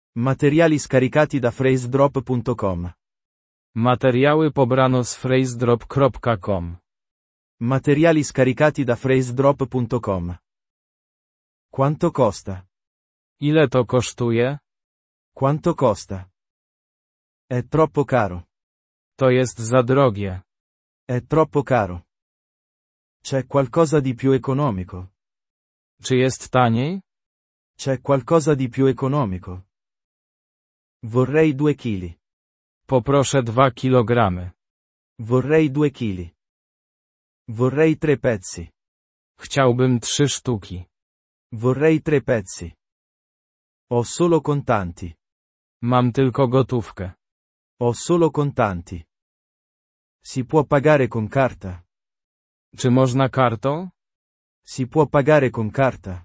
Materiali scaricati da PhraseDrop.com. Materiały pobrano z PhraseDrop.com. Materiali scaricati da PhraseDrop.com. Quanto costa? Ile to kosztuje? Quanto costa? È troppo caro. To jest za drogie. È troppo caro. C'è qualcosa di più economico? Czy jest taniej? C'è qualcosa di più economico? Vorrei 2 kg. Poproszę 2 kilogramy. Vorrei 2 kg. Vorrei 3 pezzi. Chciałbym 3 sztuki. Vorrei 3 pezzi. Ho solo contanti. Mam tylko gotówkę. Ho solo contanti. Si può pagare con carta? Czy można kartą? Si può pagare con carta?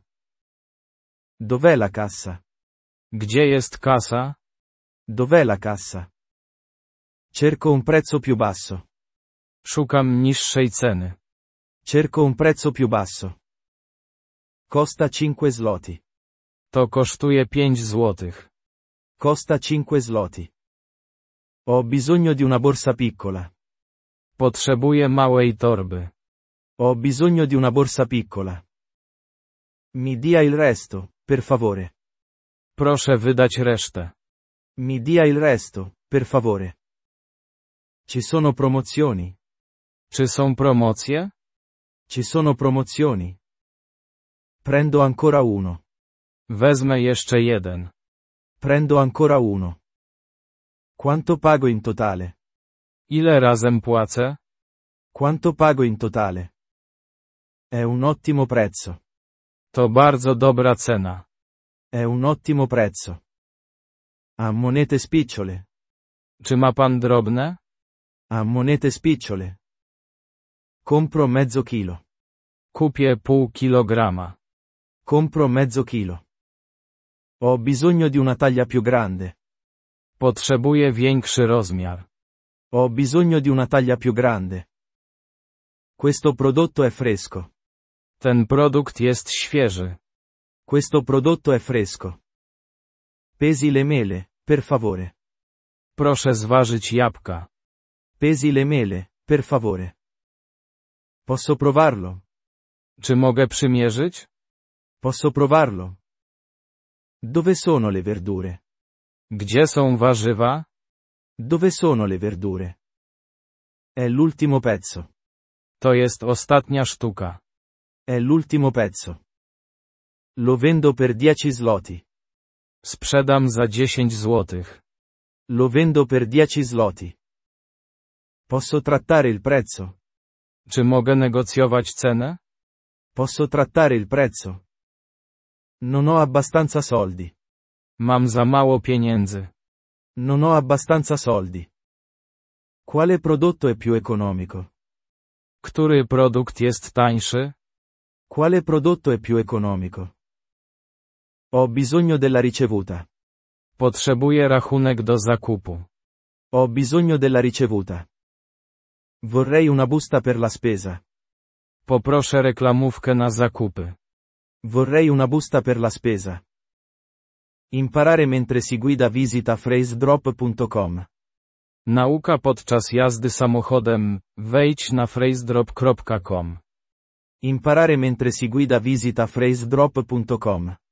Dov'è la cassa? Gdzie jest kasa? Dov'è la cassa? Cerco un prezzo più basso. Szukam niższej ceny. Cerco un prezzo più basso. Costa 5 zloty. To kosztuje 5 złotych. Costa 5 zloty. Ho bisogno di una borsa piccola. Potrzebuję małej torby. Ho bisogno di una borsa piccola. Mi dia il resto, per favore. Proszę wydać resztę. Mi dia il resto, per favore. Ci sono promozioni? Czy są promocje? Ci sono promozioni? Prendo ancora uno. Wezmę jeszcze jeden. Prendo ancora uno. Quanto pago in totale? Ile razem płacę? Quanto pago in totale? È un ottimo prezzo. To bardzo dobra cena. È un ottimo prezzo. Ha monete spicciole? Czy ma pan drobne? Ha monete spicciole? Compro mezzo chilo. Kupię pół kilograma. Compro mezzo chilo. Ho bisogno di una taglia più grande. Potrzebuję większy rozmiar. Ho bisogno di una taglia più grande. Questo prodotto è fresco. Ten produkt jest świeży. Questo prodotto è fresco. Pesi le mele, per favore. Proszę zważyć jabłka. Pesi le mele, per favore. Posso provarlo? Czy mogę przymierzyć? Posso provarlo? Dove sono le verdure? Gdzie są warzywa? Dove sono le verdure? È l'ultimo pezzo. To jest ostatnia sztuka. È l'ultimo pezzo. Lo vendo per 10 zloty. Sprzedam za 10 złotych. Lo vendo per 10 zloty. Posso trattare il prezzo? Czy mogę negocjować cenę? Posso trattare il prezzo? Non ho abbastanza soldi. Mam za mało pieniędzy. Non ho abbastanza soldi. Quale prodotto è più economico? Który produkt jest tańszy? Quale prodotto è più economico? Ho bisogno della ricevuta. Potrzebuję rachunek do zakupu. Ho bisogno della ricevuta. Vorrei una busta per la spesa. Poproszę reklamówkę na zakupy. Vorrei una busta per la spesa. Imparare mentre si guida visita PhraseDrop.com. Nauka podczas jazdy samochodem. Wejdź na PhraseDrop.com. Imparare mentre si guida visita PhraseDrop.com.